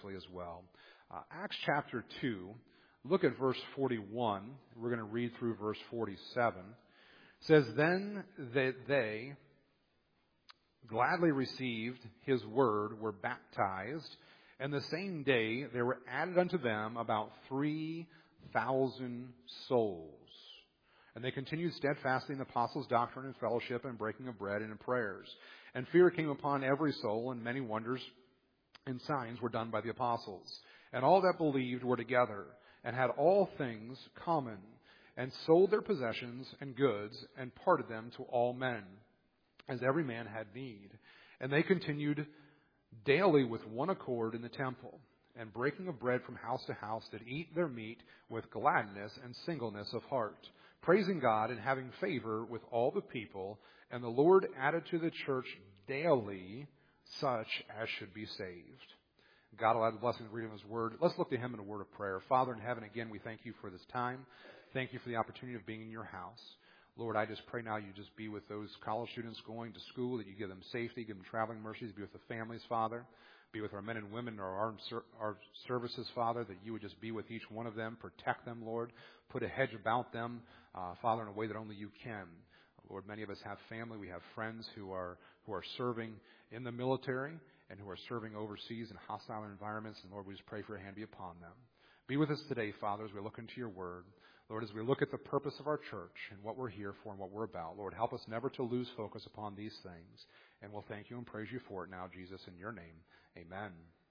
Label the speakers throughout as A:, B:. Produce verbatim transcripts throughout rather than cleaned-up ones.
A: briefly as well. Uh, Acts chapter two, look at verse forty-one. We're going to read through verse forty-seven. It says, "Then that they gladly received his word, were baptized, and the same day there were added unto them about three thousand souls. And they continued steadfastly in the apostles' doctrine and fellowship and breaking of bread and in prayers. And fear came upon every soul, and many wonders and signs were done by the apostles. And all that believed were together, and had all things common, and sold their possessions and goods, and parted them to all men, as every man had need. And they continued daily with one accord in the temple, and breaking of bread from house to house, did eat their meat with gladness and singleness of heart, praising God and having favor with all the people. And the Lord added to the church daily such as should be saved." God will add the blessing of reading His Word. Let's look to Him in a word of prayer. Father in heaven, again, we thank You for this time. Thank You for the opportunity of being in Your house. Lord, I just pray now You just be with those college students going to school, that You give them safety, give them traveling mercies, be with the families, Father. Be with our men and women in our armed ser- our services, Father, that You would just be with each one of them, protect them, Lord. Put a hedge about them, uh, Father, in a way that only You can. Lord, many of us have family. We have friends who are who are serving in the military and who are serving overseas in hostile environments. And Lord, we just pray for Your hand be upon them. Be with us today, Father, as we look into Your Word. Lord, as we look at the purpose of our church and what we're here for and what we're about, Lord, help us never to lose focus upon these things. And we'll thank You and praise You for it now, Jesus, in Your name. Amen.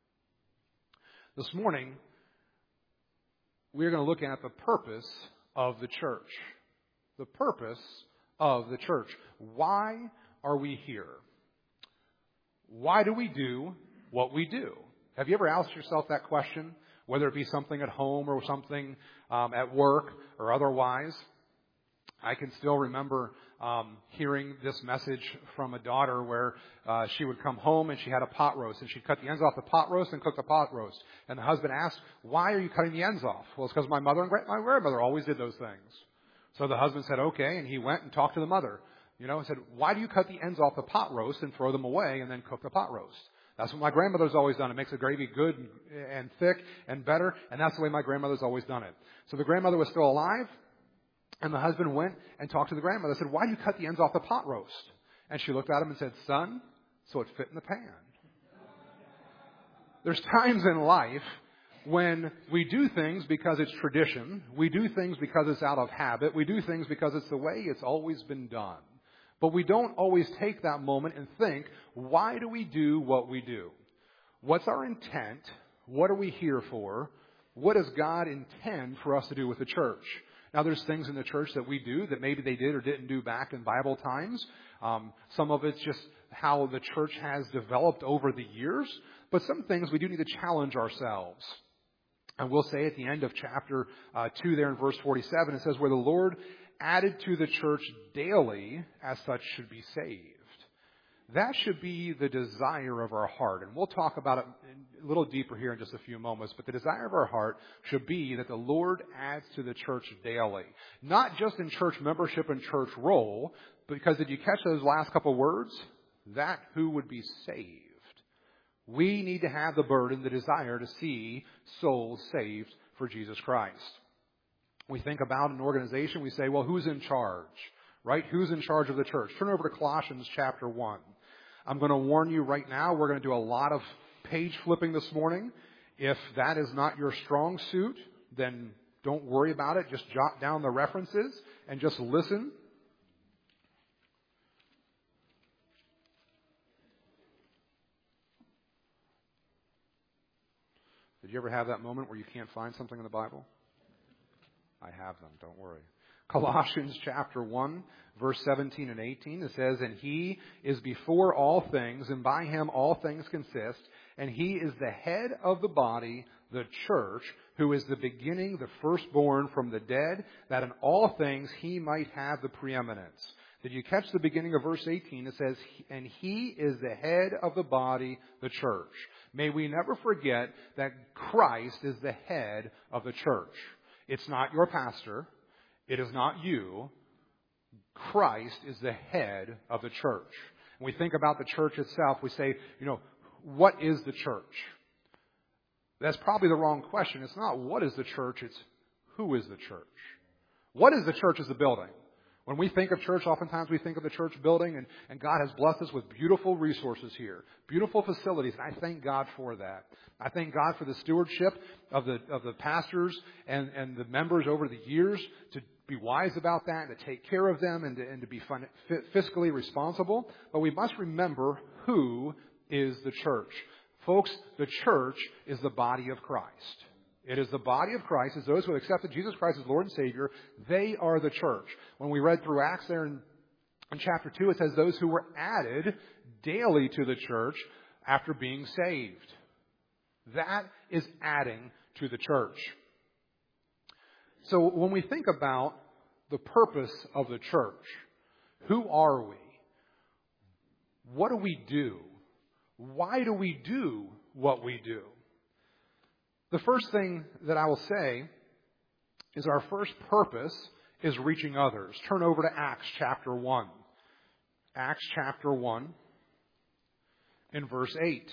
A: This morning, we are going to look at the purpose of the church. The purpose of the church. Why are we here? Why do we do what we do? Have you ever asked yourself that question? Whether it be something at home or something um, at work or otherwise. I can still remember um, hearing this message from a daughter where uh, she would come home and she had a pot roast, and she'd cut the ends off the pot roast and cook the pot roast. And the husband asked, "Why are you cutting the ends off?" "Well, it's because my mother and gra- my grandmother always did those things." So the husband said, "Okay," and he went and talked to the mother. You know, and said, "Why do you cut the ends off the pot roast and throw them away and then cook the pot roast?" "That's what my grandmother's always done. It makes the gravy good and, and thick and better, and that's the way my grandmother's always done it." So the grandmother was still alive, and the husband went and talked to the grandmother. Said, "Why do you cut the ends off the pot roast?" And she looked at him and said, "Son, so it fit in the pan." There's times in life when we do things because it's tradition. We do things because it's out of habit. We do things because it's the way it's always been done. But we don't always take that moment and think, why do we do what we do? What's our intent? What are we here for? What does God intend for us to do with the church? Now, there's things in the church that we do that maybe they did or didn't do back in Bible times. Um, some of it's just how the church has developed over the years. But some things we do need to challenge ourselves. And we'll say at the end of chapter uh, two there in verse forty-seven, it says, "Where the Lord added to the church daily, as such should be saved." That should be the desire of our heart. And we'll talk about it a little deeper here in just a few moments. But the desire of our heart should be that the Lord adds to the church daily. Not just in church membership and church roll, because did you catch those last couple words? That who would be saved. We need to have the burden, the desire to see souls saved for Jesus Christ. We think about an organization, we say, well, who's in charge? Right? Who's in charge of the church? Turn over to Colossians chapter one. I'm going to warn you right now, we're going to do a lot of page flipping this morning. If that is not your strong suit, then don't worry about it. Just jot down the references and just listen. Did you ever have that moment where you can't find something in the Bible? I have them, don't worry. Colossians chapter one, verse seventeen and eighteen, it says, "And He is before all things, and by Him all things consist, and He is the head of the body, the church, who is the beginning, the firstborn from the dead, that in all things He might have the preeminence." Did you catch the beginning of verse eighteen? It says, "And He is the head of the body, the church." May we never forget that Christ is the head of the church. It's not your pastor. It is not you. Christ is the head of the church. When we think about the church itself, we say, you know, what is the church? That's probably the wrong question. It's not what is the church, it's who is the church. What is the church as a building? When we think of church, oftentimes we think of the church building, and, and God has blessed us with beautiful resources here, beautiful facilities, and I thank God for that. I thank God for the stewardship of the of the pastors and, and the members over the years to be wise about that, and to take care of them, and to, and to be fun, fiscally responsible. But we must remember who is the church. Folks, the church is the body of Christ. It is the body of Christ. It's those who have accepted Jesus Christ as Lord and Savior. They are the church. When we read through Acts there in, in chapter two, it says those who were added daily to the church after being saved. That is adding to the church. So when we think about the purpose of the church, who are we? What do we do? Why do we do what we do? The first thing that I will say is our first purpose is reaching others. Turn over to Acts chapter one. Acts chapter one in verse eight.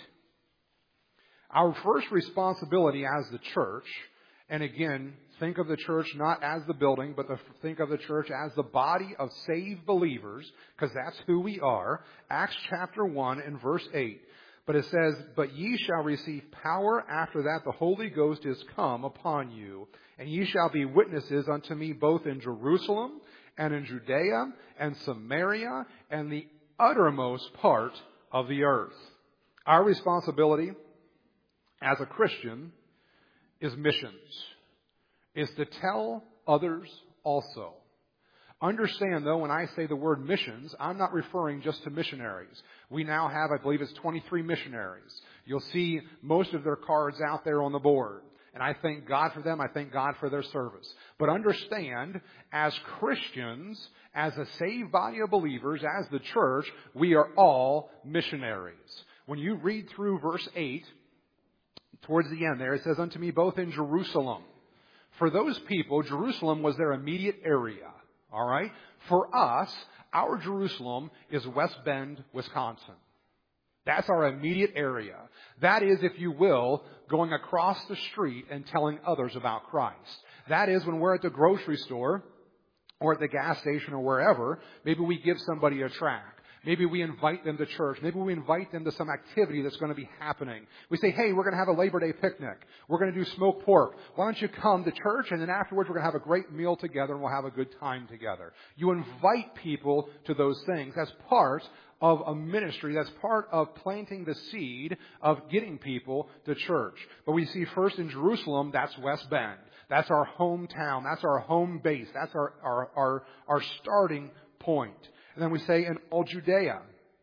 A: Our first responsibility as the church, and again, think of the church not as the building, but the, think of the church as the body of saved believers, because that's who we are. Acts chapter one and verse eight. But it says, "But ye shall receive power after that the Holy Ghost is come upon you, and ye shall be witnesses unto me both in Jerusalem and in Judea and Samaria and the uttermost part of the earth." Our responsibility as a Christian is missions, is to tell others also. Understand, though, when I say the word missions, I'm not referring just to missionaries. We now have, I believe it's twenty-three missionaries. You'll see most of their cards out there on the board. And I thank God for them. I thank God for their service. But understand, as Christians, as a saved body of believers, as the church, we are all missionaries. When you read through verse eight, towards the end there, it says, "Unto me both in Jerusalem." For those people, Jerusalem was their immediate area. All right? For us, our Jerusalem is West Bend, Wisconsin. That's our immediate area. That is, if you will, going across the street and telling others about Christ. That is, when we're at the grocery store or at the gas station or wherever, maybe we give somebody a tract. Maybe we invite them to church. Maybe we invite them to some activity that's going to be happening. We say, hey, we're going to have a Labor Day picnic. We're going to do smoked pork. Why don't you come to church, and then afterwards we're going to have a great meal together and we'll have a good time together. You invite people to those things. That's part of a ministry. That's part of planting the seed of getting people to church. But we see first in Jerusalem, that's West Bend. That's our hometown. That's our home base. That's our, our, our, our starting point. And then we say in all Judea.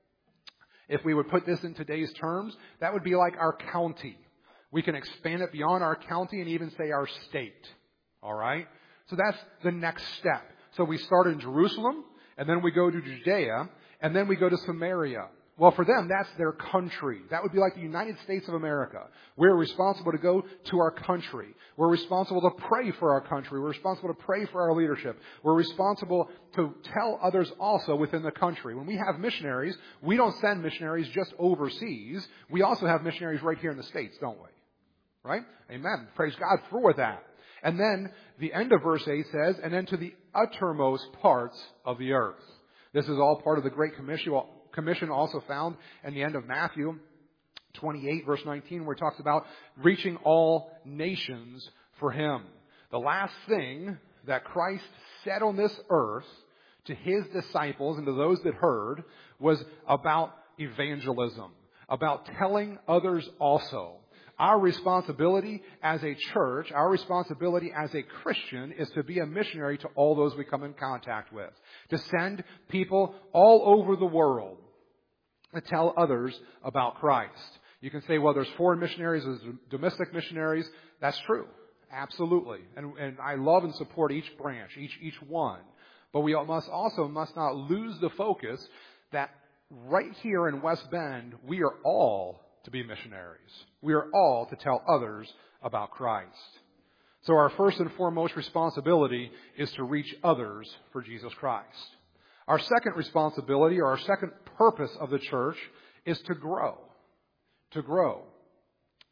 A: If we would put this in today's terms, that would be like our county. We can expand it beyond our county and even say our state. All right? So that's the next step. So we start in Jerusalem, and then we go to Judea, and then we go to Samaria. Well, for them, that's their country. That would be like the United States of America. We're responsible to go to our country. We're responsible to pray for our country. We're responsible to pray for our leadership. We're responsible to tell others also within the country. When we have missionaries, we don't send missionaries just overseas. We also have missionaries right here in the States, don't we? Right? Amen. Praise God for that. And then the end of verse eight says, "And then to the uttermost parts of the earth." This is all part of the Great Commission. Commission also found in the end of Matthew twenty-eight, verse nineteen, where it talks about reaching all nations for Him. The last thing that Christ said on this earth to His disciples and to those that heard was about evangelism, about telling others also. Our responsibility as a church, our responsibility as a Christian is to be a missionary to all those we come in contact with. To send people all over the world to tell others about Christ. You can say, well, there's foreign missionaries, there's domestic missionaries. That's true. Absolutely. And, and I love and support each branch, each, each one. But we must also must not lose the focus that right here in West Bend, we are all to be missionaries. We are all to tell others about Christ. So our first and foremost responsibility is to reach others for Jesus Christ. Our second responsibility, or our second purpose of the church, is to grow. To grow.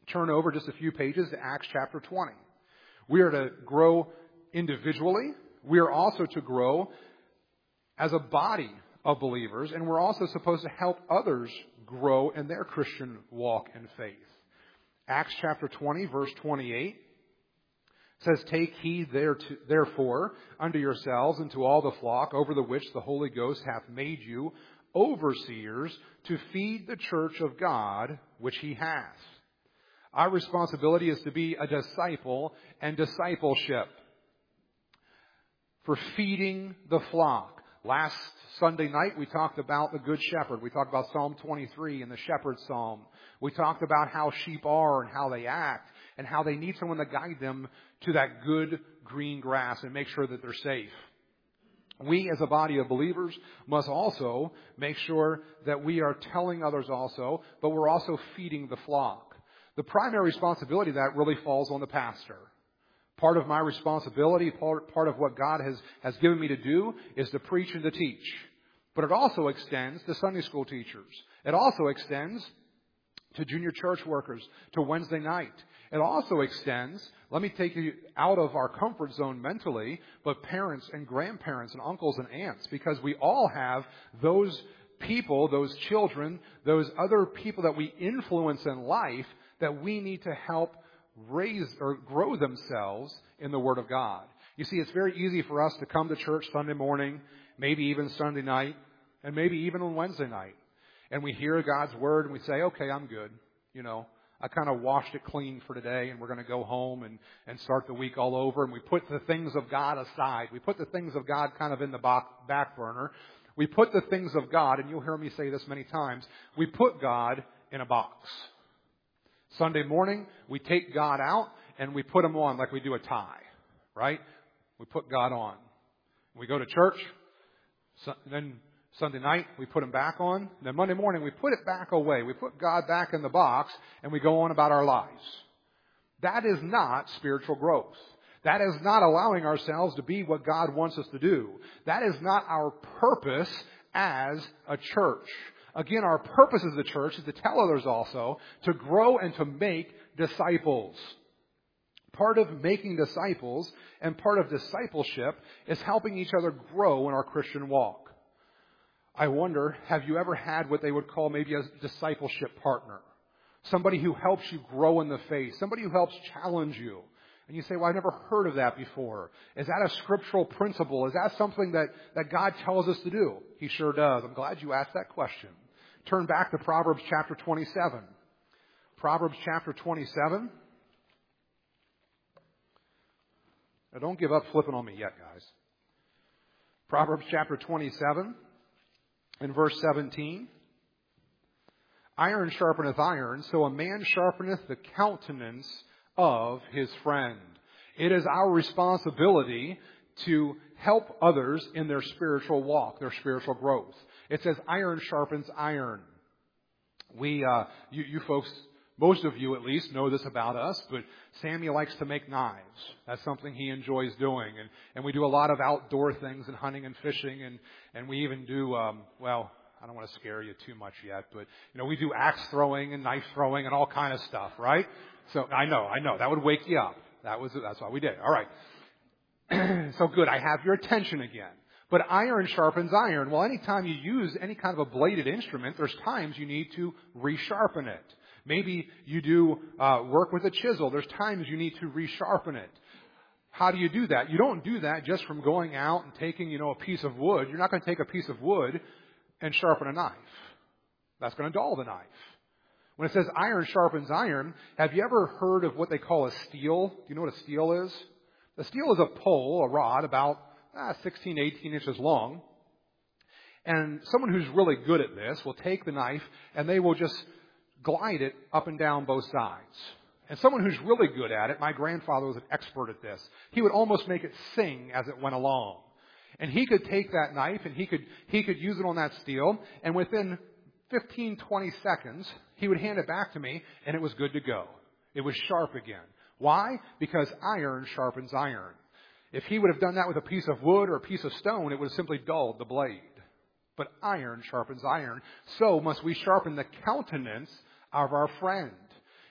A: Turn over just a few pages to Acts chapter twenty. We are to grow individually. We are also to grow as a body of believers, and we're also supposed to help others grow in their Christian walk and faith. Acts chapter twenty, verse twenty-eight says, "Take heed thereto, therefore unto yourselves and to all the flock over the which the Holy Ghost hath made you overseers to feed the church of God which he hath." Our responsibility is to be a disciple and discipleship for feeding the flock. Last Sunday night, we talked about the Good Shepherd. We talked about Psalm twenty-three and the Shepherd's Psalm. We talked about how sheep are and how they act and how they need someone to guide them to that good green grass and make sure that they're safe. We as a body of believers must also make sure that we are telling others also, but we're also feeding the flock. The primary responsibility of that really falls on the pastor. Part of my responsibility, part, part of what God has, has given me to do is to preach and to teach. But it also extends to Sunday school teachers. It also extends to junior church workers, to Wednesday night. It also extends, let me take you out of our comfort zone mentally, but parents and grandparents and uncles and aunts, because we all have those people, those children, those other people that we influence in life that we need to help raise or grow themselves in the Word of God. You see, it's very easy for us to come to church Sunday morning, maybe even Sunday night, and maybe even on Wednesday night. And we hear God's Word and we say, okay, I'm good. You know, I kind of washed it clean for today and we're going to go home and, and start the week all over. And we put the things of God aside. We put the things of God kind of in the back burner. We put the things of God, and you'll hear me say this many times, we put God in a box. Sunday morning, we take God out and we put him on like we do a tie, right? We put God on. We go to church. So, then Sunday night, we put him back on. Then Monday morning, we put it back away. We put God back in the box and we go on about our lives. That is not spiritual growth. That is not allowing ourselves to be what God wants us to do. That is not our purpose as a church. Again, our purpose as the church is to tell others also to grow and to make disciples. Part of making disciples and part of discipleship is helping each other grow in our Christian walk. I wonder, have you ever had what they would call maybe a discipleship partner? Somebody who helps you grow in the faith. Somebody who helps challenge you. And you say, well, I've never heard of that before. Is that a scriptural principle? Is that something that, that God tells us to do? He sure does. I'm glad you asked that question. Turn back to Proverbs chapter twenty-seven. Proverbs chapter twenty-seven. Now don't give up flipping on me yet, guys. Proverbs chapter twenty-seven and verse seventeen. Iron sharpeneth iron, so a man sharpeneth the countenance of his friend. It is our responsibility to help others in their spiritual walk, their spiritual growth. It says iron sharpens iron. We, uh, you, you folks, most of you at least know this about us, but Sammy likes to make knives. That's something he enjoys doing. And, and we do a lot of outdoor things and hunting and fishing. And, and we even do, um, well, I don't want to scare you too much yet, but, you know, we do axe throwing and knife throwing and all kind of stuff, right? So I know, I know, that would wake you up. That was, that's what we did. All right. So good, I have your attention again. But iron sharpens iron. Well, anytime you use any kind of a bladed instrument, there's times you need to resharpen it. Maybe you do uh, work with a chisel. There's times you need to resharpen it. How do you do that? You don't do that just from going out and taking, you know, a piece of wood. You're not going to take a piece of wood and sharpen a knife. That's going to dull the knife. When it says iron sharpens iron, have you ever heard of what they call a steel? Do you know what a steel is? The steel is a pole, a rod, about ah, sixteen, eighteen inches long. And someone who's really good at this will take the knife and they will just glide it up and down both sides. And someone who's really good at it, my grandfather was an expert at this, he would almost make it sing as it went along. And he could take that knife and he could he could use it on that steel, and within fifteen, twenty seconds, he would hand it back to me, and it was good to go. It was sharp again. Why? Because iron sharpens iron. If he would have done that with a piece of wood or a piece of stone, it would have simply dulled the blade. But iron sharpens iron. So must we sharpen the countenance of our friend.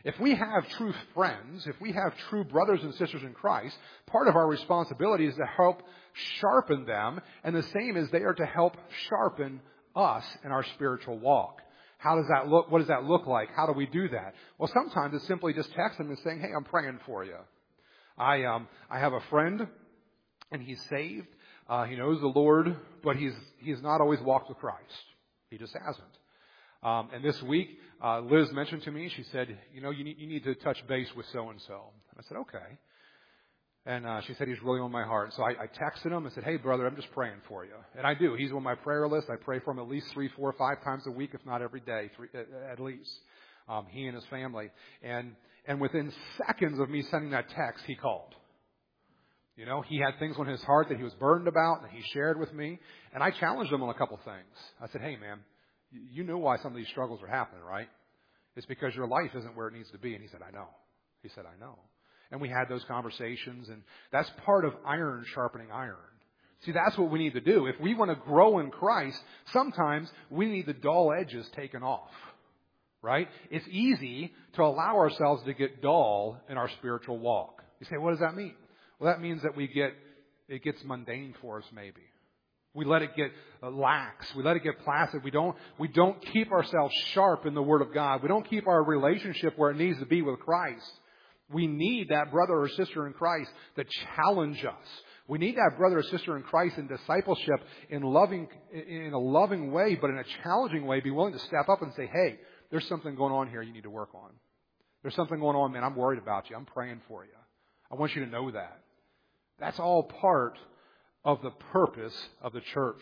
A: If we have true friends, if we have true brothers and sisters in Christ, part of our responsibility is to help sharpen them, and the same is they are to help sharpen us in our spiritual walk. How does that look? What does that look like? How do we do that? Well, sometimes it's simply just texting them and saying, hey, I'm praying for you. I um I have a friend, and he's saved. Uh, he knows the Lord, but he's he's not always walked with Christ. He just hasn't. Um, and this week, uh, Liz mentioned to me, she said, you know, you need, you need to touch base with so-and-so. And I said, okay. And uh, she said, he's really on my heart. So I, I texted him and said, hey, brother, I'm just praying for you. And I do. He's on my prayer list. I pray for him at least three, four, five times a week, if not every day, three, at least. Um, he and his family. And and within seconds of me sending that text, he called. You know, he had things on his heart that he was burdened about, and he shared with me. And I challenged him on a couple things. I said, hey, man, you know why some of these struggles are happening, right? It's because your life isn't where it needs to be. And he said, I know. He said, I know. And we had those conversations, and that's part of iron sharpening iron. See, that's what we need to do. If we want to grow in Christ, sometimes we need the dull edges taken off, right? It's easy to allow ourselves to get dull in our spiritual walk. You say, what does that mean? Well, that means that we get, it gets mundane for us maybe. We let it get lax. We let it get placid. We don't, we don't keep ourselves sharp in the Word of God. We don't keep our relationship where it needs to be with Christ. We need that brother or sister in Christ to challenge us. We need that brother or sister in Christ in discipleship in loving, in a loving way, but in a challenging way, be willing to step up and say, hey, there's something going on here you need to work on. There's something going on, man. I'm worried about you. I'm praying for you. I want you to know that. That's all part of the purpose of the church.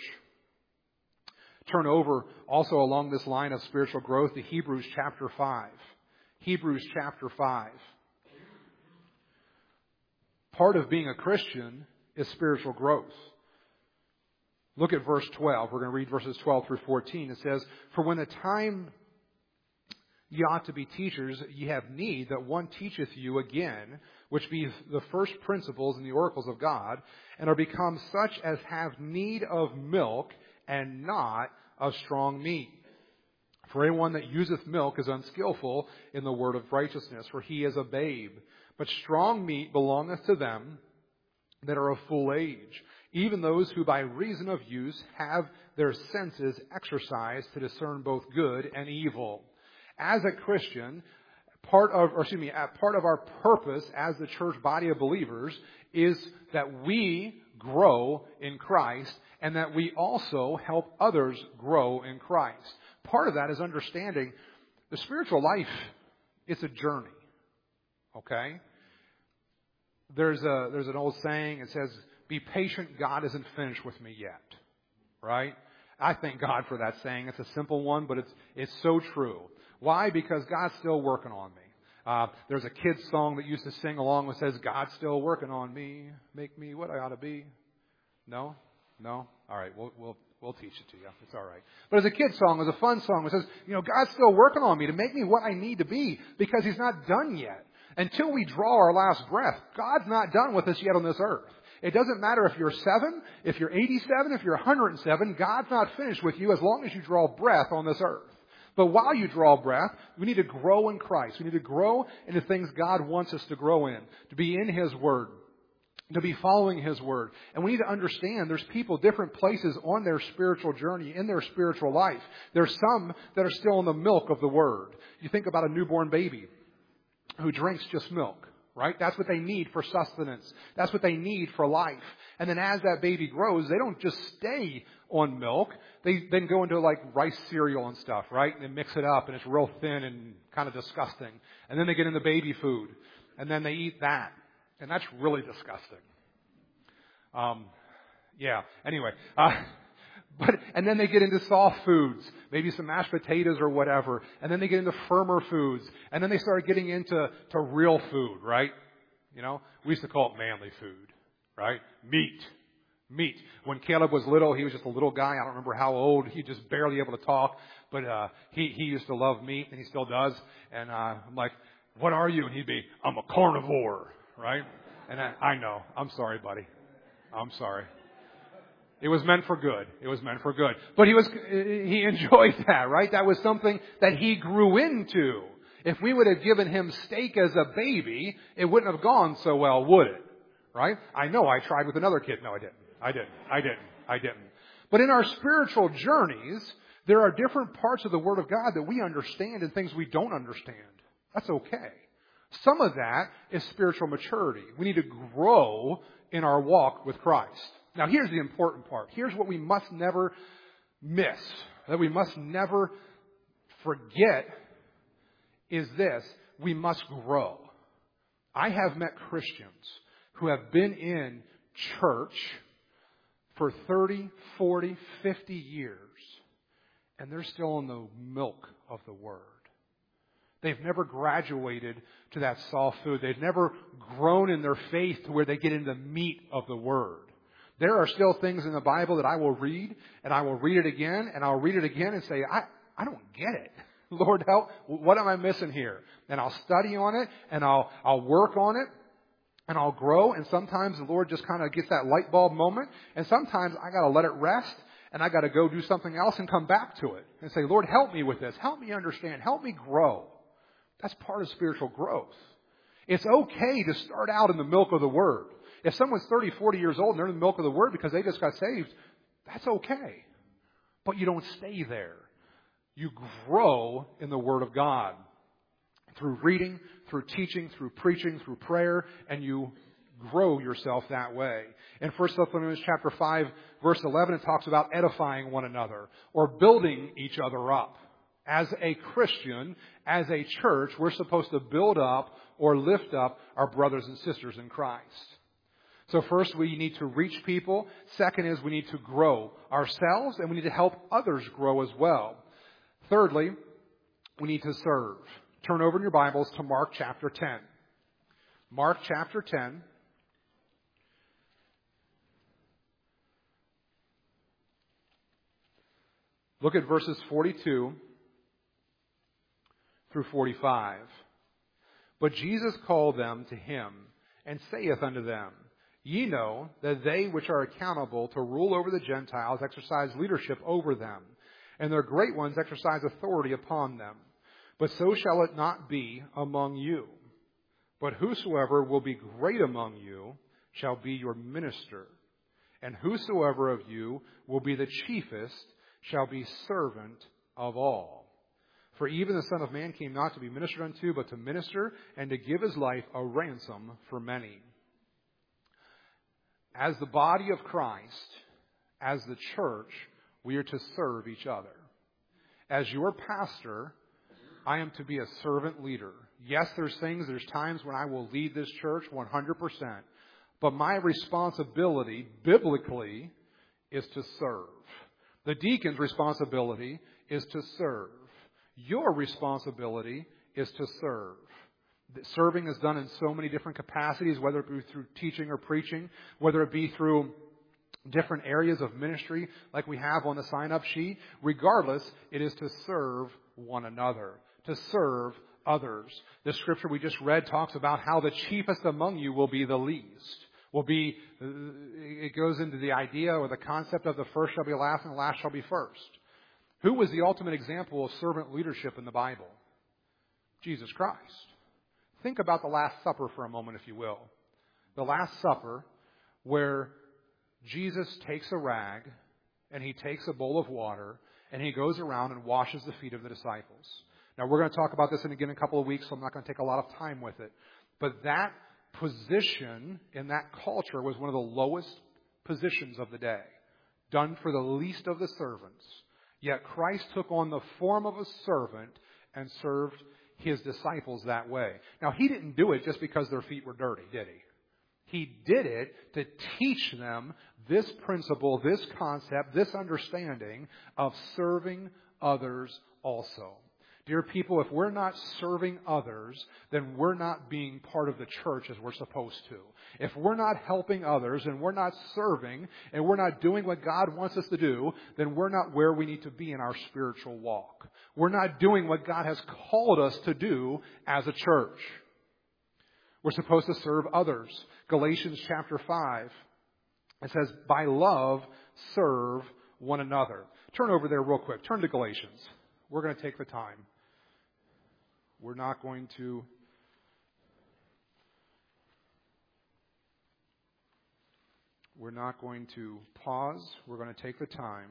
A: Turn over also along this line of spiritual growth to Hebrews chapter five. Hebrews chapter five. Part of being a Christian is spiritual growth. Look at verse twelve. We're going to read verses twelve through fourteen. It says, for when the time ye ought to be teachers, ye have need that one teacheth you again, which be the first principles and the oracles of God, and are become such as have need of milk and not of strong meat. For anyone that useth milk is unskillful in the word of righteousness, for he is a babe. But strong meat belongeth to them that are of full age, even those who by reason of use have their senses exercised to discern both good and evil. As a Christian, part of, or excuse me, part of our purpose as the church body of believers is that we grow in Christ and that we also help others grow in Christ. Part of that is understanding the spiritual life is a journey. Okay? There's a there's an old saying, it says, be patient, God isn't finished with me yet. Right? I thank God for that saying. It's a simple one, but it's it's so true. Why? Because God's still working on me. Uh, there's a kid's song that used to sing along that says, God's still working on me, make me what I ought to be. No? No? All right, we'll we'll we'll teach it to you. It's all right. But as a kid's song, it was a fun song. It says, you know, God's still working on me to make me what I need to be because He's not done yet. Until we draw our last breath, God's not done with us yet on this earth. It doesn't matter if you're seven, if you're eighty-seven, if you're one hundred seven, God's not finished with you as long as you draw breath on this earth. But while you draw breath, we need to grow in Christ. We need to grow into things God wants us to grow in, to be in His Word, to be following His Word. And we need to understand there's people, different places on their spiritual journey, in their spiritual life. There's some that are still in the milk of the Word. You think about a newborn baby who drinks just milk, right? That's what they need for sustenance. That's what they need for life. And then as that baby grows, they don't just stay on milk. They then go into like rice cereal and stuff, right? And they mix it up and it's real thin and kind of disgusting. And then they get into baby food and then they eat that. And that's really disgusting. Um, yeah, anyway. Uh, But and then they get into soft foods, maybe some mashed potatoes or whatever. And then they get into firmer foods. And then they start getting into to real food, right? You know, we used to call it manly food, right? Meat. Meat. When Caleb was little, he was just a little guy. I don't remember how old. He just barely able to talk. But uh, he, he used to love meat, and he still does. And uh, I'm like, what are you? And he'd be, I'm a carnivore, right? And I, I know. I'm sorry, buddy. I'm sorry. It was meant for good. It was meant for good. But he was, he enjoyed that, right? That was something that he grew into. If we would have given him steak as a baby, it wouldn't have gone so well, would it? Right? I know I tried with another kid. No, I didn't. I didn't. I didn't. I didn't. But in our spiritual journeys, there are different parts of the Word of God that we understand and things we don't understand. That's okay. Some of that is spiritual maturity. We need to grow in our walk with Christ. Now, here's the important part. Here's what we must never miss, that we must never forget, is this: we must grow. I have met Christians who have been in church for thirty, forty, fifty years, and they're still in the milk of the Word. They've never graduated to that soft food. They've never grown in their faith to where they get into the meat of the Word. There are still things in the Bible that I will read, and I will read it again, and I'll read it again and say, I, I don't get it. Lord, help. What am I missing here? And I'll study on it, and I'll, I'll work on it, and I'll grow. And sometimes the Lord just kind of gets that light bulb moment. And sometimes I got to let it rest, and I got to go do something else and come back to it and say, Lord, help me with this. Help me understand. Help me grow. That's part of spiritual growth. It's okay to start out in the milk of the Word. If someone's thirty, forty years old and they're in the milk of the Word because they just got saved, that's okay. But you don't stay there. You grow in the Word of God through reading, through teaching, through preaching, through prayer, and you grow yourself that way. In First Thessalonians chapter five, verse eleven, it talks about edifying one another or building each other up. As a Christian, as a church, we're supposed to build up or lift up our brothers and sisters in Christ. So first, we need to reach people. Second is we need to grow ourselves, and we need to help others grow as well. Thirdly, we need to serve. Turn over in your Bibles to Mark chapter ten. Mark chapter ten. Look at verses forty-two through forty-five. But Jesus called them to him, and saith unto them, Ye know that they which are accountable to rule over the Gentiles exercise leadership over them, and their great ones exercise authority upon them. But so shall it not be among you. But whosoever will be great among you shall be your minister. And whosoever of you will be the chiefest shall be servant of all. For even the Son of Man came not to be ministered unto, but to minister, and to give his life a ransom for many. As the body of Christ, as the church, we are to serve each other. As your pastor, I am to be a servant leader. Yes, there's things, there's times when I will lead this church one hundred percent. But my responsibility, biblically, is to serve. The deacon's responsibility is to serve. Your responsibility is to serve. Serving is done in so many different capacities, whether it be through teaching or preaching, whether it be through different areas of ministry like we have on the sign-up sheet. Regardless, it is to serve one another, to serve others. The scripture we just read talks about how the chiefest among you will be the least. Will be, it goes into the idea or the concept of the first shall be last and the last shall be first. Who was the ultimate example of servant leadership in the Bible? Jesus Christ. Think about the Last Supper for a moment, if you will. The Last Supper, where Jesus takes a rag and he takes a bowl of water and he goes around and washes the feet of the disciples. Now, we're going to talk about this again in a couple of weeks, so I'm not going to take a lot of time with it. But that position in that culture was one of the lowest positions of the day, done for the least of the servants. Yet Christ took on the form of a servant and served his disciples that way. Now, he didn't do it just because their feet were dirty, did he? He did it to teach them this principle, this concept, this understanding of serving others also. Dear people, if we're not serving others, then we're not being part of the church as we're supposed to. If we're not helping others and we're not serving and we're not doing what God wants us to do, then we're not where we need to be in our spiritual walk. We're not doing what God has called us to do as a church. We're supposed to serve others. Galatians chapter five, it says, by love, serve one another. Turn over there real quick. Turn to Galatians. We're going to take the time. We're not going to we're not going to pause. We're going to take the time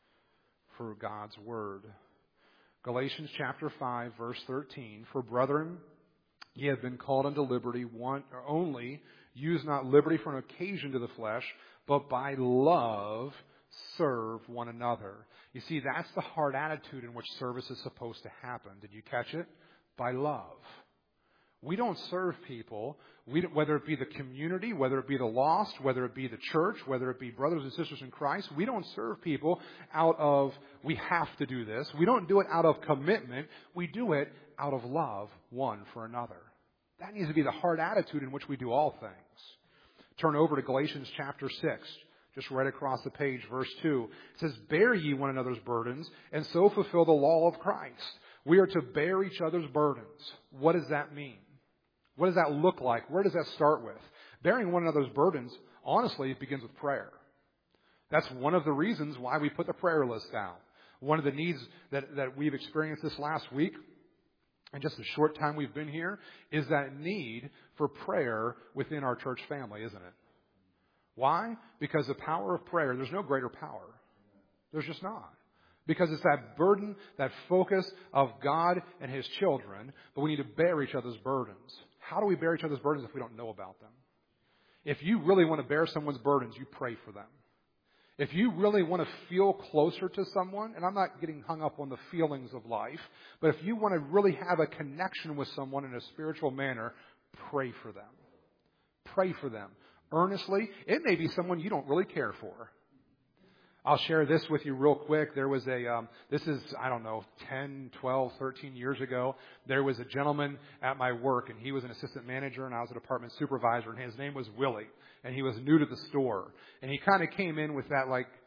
A: for God's word. Galatians chapter five, verse thirteen. For brethren, ye have been called unto liberty, one or only use not liberty for an occasion to the flesh, but by love serve one another. You see, that's the hard attitude in which service is supposed to happen. Did you catch it? By love. We don't serve people, we don't, whether it be the community, whether it be the lost, whether it be the church, whether it be brothers and sisters in Christ. We don't serve people out of, we have to do this. We don't do it out of commitment. We do it out of love one for another. That needs to be the hard attitude in which we do all things. Turn over to Galatians chapter six, just right across the page, verse two. It says, bear ye one another's burdens, and so fulfill the law of Christ. We are to bear each other's burdens. What does that mean? What does that look like? Where does that start with? Bearing one another's burdens, honestly, it begins with prayer. That's one of the reasons why we put the prayer list down. One of the needs that, that we've experienced this last week, and just the short time we've been here, is that need for prayer within our church family, isn't it? Why? Because the power of prayer, there's no greater power. There's just not. Because it's that burden, that focus of God and His children, but we need to bear each other's burdens. How do we bear each other's burdens if we don't know about them? If you really want to bear someone's burdens, you pray for them. If you really want to feel closer to someone, and I'm not getting hung up on the feelings of life, but if you want to really have a connection with someone in a spiritual manner, pray for them. Pray for them. Earnestly. It may be someone you don't really care for. I'll share this with you real quick. There was a, um, this is, I don't know, ten, twelve, thirteen years ago. There was a gentleman at my work, and he was an assistant manager, and I was a department supervisor, and his name was Willie. And he was new to the store. And he kind of came in with that, like,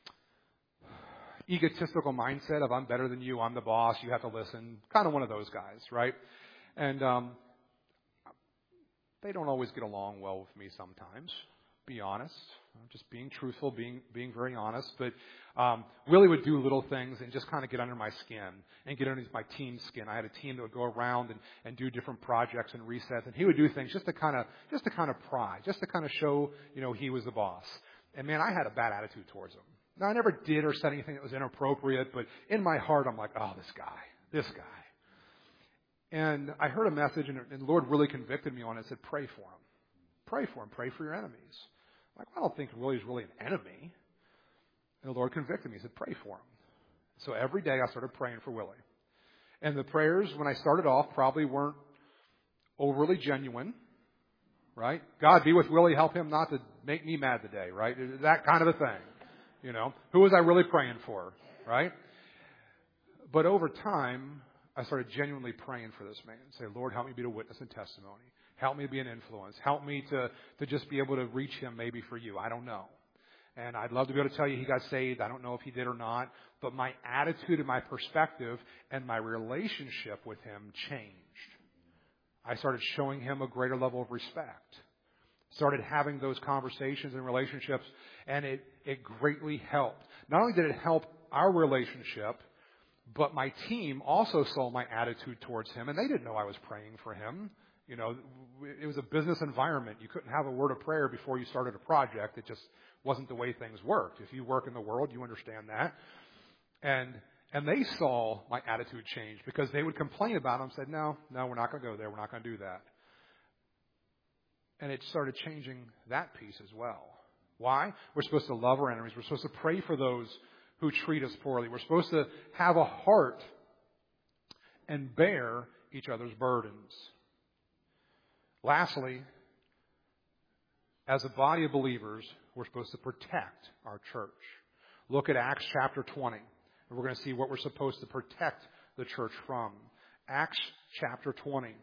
A: egotistical mindset of, I'm better than you, I'm the boss, you have to listen. Kind of one of those guys, right? And um, they don't always get along well with me sometimes, be honest. I'm just being truthful, being being very honest. But um, Willie would do little things and just kind of get under my skin and get underneath my team's skin. I had a team that would go around and, and do different projects and resets, and he would do things just to kind of just to kind of pry, just to kind of show, you know, he was the boss. And man, I had a bad attitude towards him. Now, I never did or said anything that was inappropriate, but in my heart, I'm like, oh, this guy, this guy. And I heard a message, and, and the Lord really convicted me on it. It said, pray for him. Pray for him. Pray for your enemies. Like, I don't think Willie's really an enemy. And the Lord convicted me. He said, pray for him. So every day I started praying for Willie. And the prayers, when I started off, probably weren't overly genuine, right? God, be with Willie. Help him not to make me mad today, right? That kind of a thing. You know, who was I really praying for, right? But over time, I started genuinely praying for this man. Say, Lord, help me be a witness and testimony. Help me to be an influence. Help me to, to just be able to reach him maybe for you. I don't know. And I'd love to be able to tell you he got saved. I don't know if he did or not. But my attitude and my perspective and my relationship with him changed. I started showing him a greater level of respect. Started having those conversations and relationships, and it, it greatly helped. Not only did it help our relationship, but my team also saw my attitude towards him, and they didn't know I was praying for him. You know, it was a business environment. You couldn't have a word of prayer before you started a project. It just wasn't the way things worked. If you work in the world, you understand that. And and they saw my attitude change because they would complain about him and said, no, no, we're not going to go there. We're not going to do that. And it started changing that piece as well. Why? We're supposed to love our enemies. We're supposed to pray for those who treat us poorly. We're supposed to have a heart and bear each other's burdens. Lastly, as a body of believers, we're supposed to protect our church. Look at Acts chapter twenty, and we're going to see what we're supposed to protect the church from. Acts chapter twenty,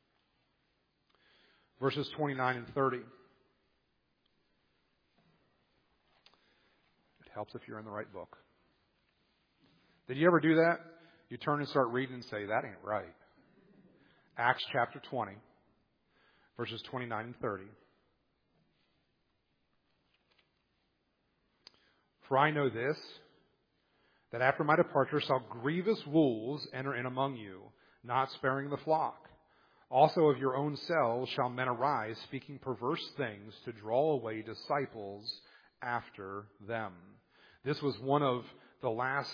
A: verses twenty-nine and thirty. It helps if you're in the right book. Did you ever do that? You turn and start reading and say, that ain't right. Acts chapter twenty. Verses twenty-nine and thirty. For I know this, that after my departure shall grievous wolves enter in among you, not sparing the flock. Also of your own selves shall men arise, speaking perverse things to draw away disciples after them. This was one of the last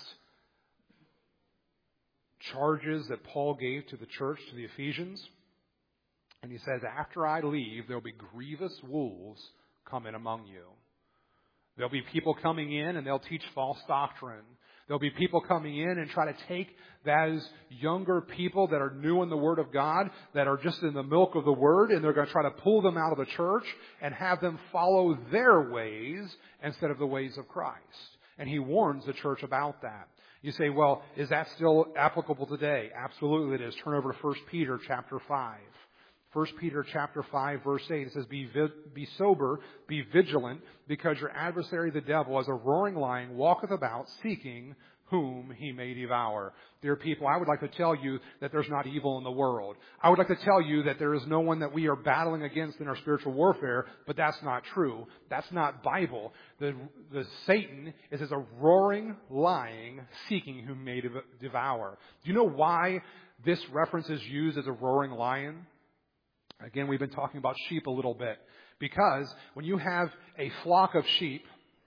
A: charges that Paul gave to the church, to the Ephesians. And he says, after I leave, there'll be grievous wolves come in among you. There'll be people coming in and they'll teach false doctrine. There'll be people coming in and try to take those younger people that are new in the Word of God, that are just in the milk of the Word, and they're going to try to pull them out of the church and have them follow their ways instead of the ways of Christ. And he warns the church about that. You say, well, is that still applicable today? Absolutely it is. Turn over to First Peter chapter five. First Peter chapter five, verse eight, it says, be, vi- be sober, be vigilant, because your adversary the devil, as a roaring lion, walketh about, seeking whom he may devour. Dear people, I would like to tell you that there's not evil in the world. I would like to tell you that there is no one that we are battling against in our spiritual warfare, but that's not true. That's not Bible. The, the Satan is as a roaring lion, seeking whom may dev- devour. Do you know why this reference is used as a roaring lion? Again, we've been talking about sheep a little bit. Because when you have a flock of sheep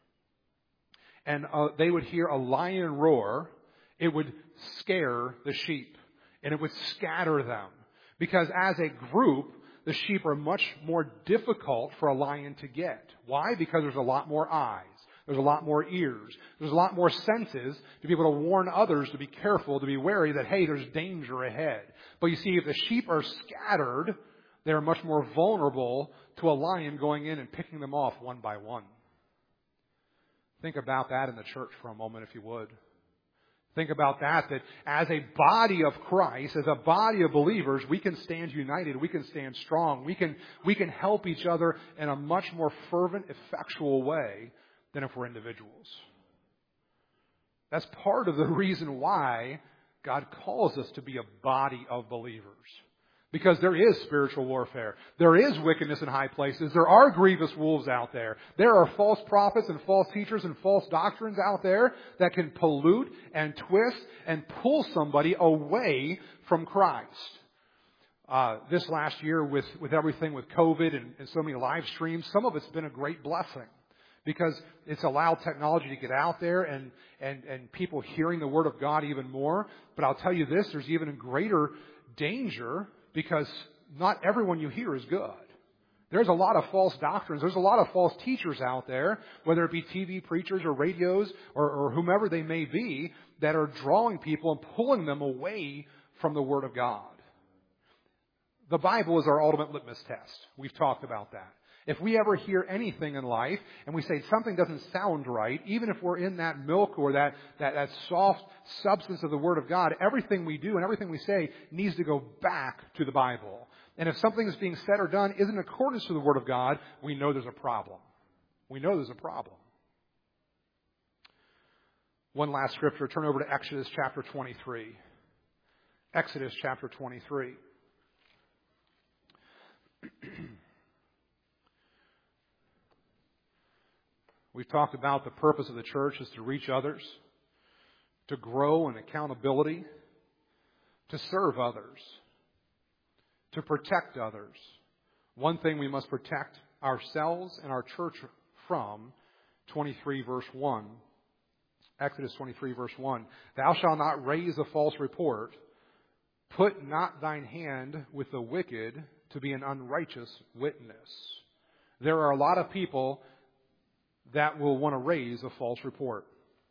A: and uh, they would hear a lion roar, it would scare the sheep and it would scatter them. Because as a group, the sheep are much more difficult for a lion to get. Why? Because there's a lot more eyes. There's a lot more ears. There's a lot more senses to be able to warn others to be careful, to be wary that, hey, there's danger ahead. But you see, if the sheep are scattered, they're much more vulnerable to a lion going in and picking them off one by one. Think about that in the church for a moment, if you would. Think about that, that as a body of Christ, as a body of believers, we can stand united, we can stand strong, we can, we can help each other in a much more fervent, effectual way than if we're individuals. That's part of the reason why God calls us to be a body of believers. Because there is spiritual warfare. There is wickedness in high places. There are grievous wolves out there. There are false prophets and false teachers and false doctrines out there that can pollute and twist and pull somebody away from Christ. Uh, this last year with, with everything with COVID and, and so many live streams, some of it's been a great blessing. Because it's allowed technology to get out there and, and, and people hearing the Word of God even more. But I'll tell you this, there's even a greater danger because not everyone you hear is good. There's a lot of false doctrines. There's a lot of false teachers out there, whether it be T V preachers or radios or, or whomever they may be, that are drawing people and pulling them away from the Word of God. The Bible is our ultimate litmus test. We've talked about that. If we ever hear anything in life and we say something doesn't sound right, even if we're in that milk or that, that, that soft substance of the Word of God, everything we do and everything we say needs to go back to the Bible. And if something is being said or done isn't in accordance to the Word of God, we know there's a problem. We know there's a problem. One last scripture. Turn over to Exodus chapter twenty-three. Exodus chapter twenty-three. We've talked about the purpose of the church is to reach others, to grow in accountability, to serve others, to protect others. One thing we must protect ourselves and our church from, twenty-three verse one, Exodus twenty-three verse one, thou shalt not raise a false report, put not thine hand with the wicked to be an unrighteous witness. There are a lot of people that will want to raise a false report.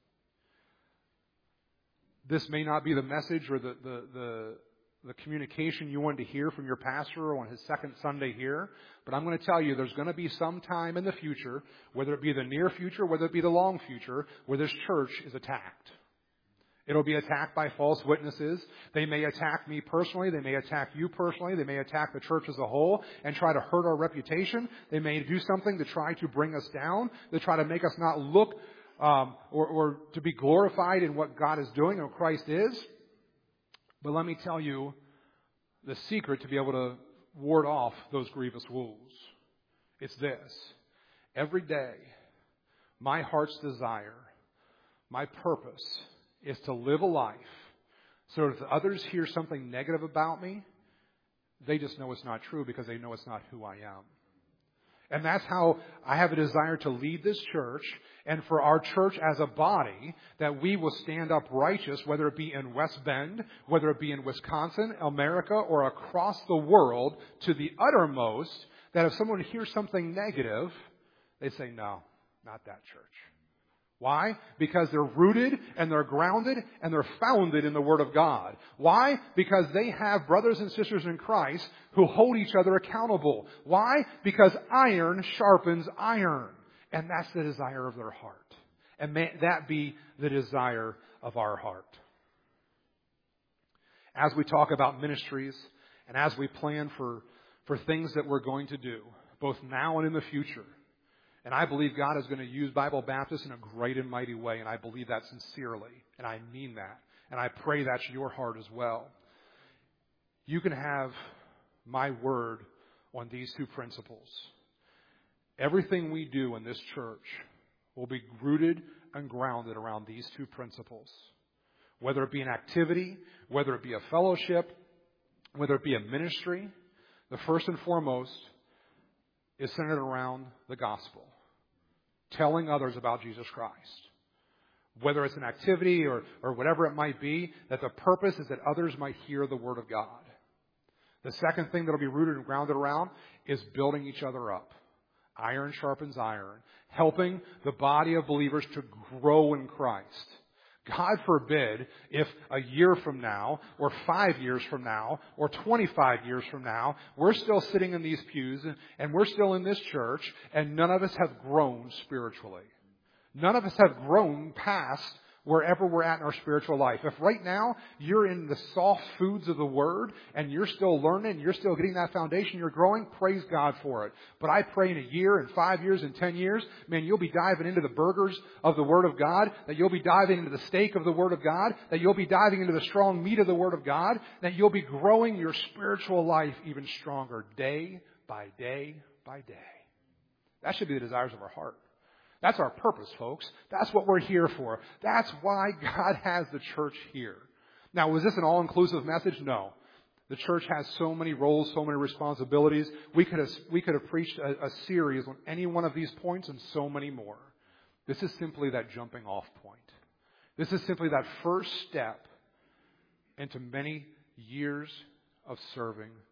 A: This may not be the message or the, the, the, the communication you wanted to hear from your pastor on his second Sunday here, but I'm going to tell you there's going to be some time in the future, whether it be the near future, whether it be the long future, where this church is attacked. It'll be attacked by false witnesses. They may attack me personally. They may attack you personally. They may attack the church as a whole and try to hurt our reputation. They may do something to try to bring us down, to try to make us not look um, or, or to be glorified in what God is doing and what Christ is. But let me tell you the secret to be able to ward off those grievous wolves. It's this. Every day, my heart's desire, my purpose is to live a life So if others hear something negative about me, they just know it's not true because they know it's not who I am. And that's how I have a desire to lead this church and for our church as a body, that we will stand up righteous, whether it be in West Bend, whether it be in Wisconsin, America, or across the world to the uttermost, that if someone hears something negative, they say, no, not that church. Why? Because they're rooted and they're grounded and they're founded in the Word of God. Why? Because they have brothers and sisters in Christ who hold each other accountable. Why? Because iron sharpens iron. And that's the desire of their heart. And may that be the desire of our heart. As we talk about ministries and as we plan for, for things that we're going to do, both now and in the future, and I believe God is going to use Bible Baptist in a great and mighty way. And I believe that sincerely. And I mean that. And I pray that's your heart as well. You can have my word on these two principles. Everything we do in this church will be rooted and grounded around these two principles. Whether it be an activity, whether it be a fellowship, whether it be a ministry, the first and foremost is centered around the gospel. Telling others about Jesus Christ. Whether it's an activity or, or whatever it might be, that the purpose is that others might hear the Word of God. The second thing that will be rooted and grounded around is building each other up. Iron sharpens iron. Helping the body of believers to grow in Christ. God forbid if a year from now, or five years from now, or twenty-five years from now, we're still sitting in these pews and we're still in this church and none of us have grown spiritually. None of us have grown past wherever we're at in our spiritual life. If right now you're in the soft foods of the Word and you're still learning, you're still getting that foundation, you're growing, praise God for it. But I pray in a year, in five years, in ten years, man, you'll be diving into the burgers of the Word of God, that you'll be diving into the steak of the Word of God, that you'll be diving into the strong meat of the Word of God, that you'll be growing your spiritual life even stronger day by day by day. That should be the desires of our heart. That's our purpose, folks. That's what we're here for. That's why God has the church here. Now, was this an all-inclusive message? No. The church has so many roles, so many responsibilities. We could have, we could have preached a, a series on any one of these points and so many more. This is simply that jumping off point. This is simply that first step into many years of serving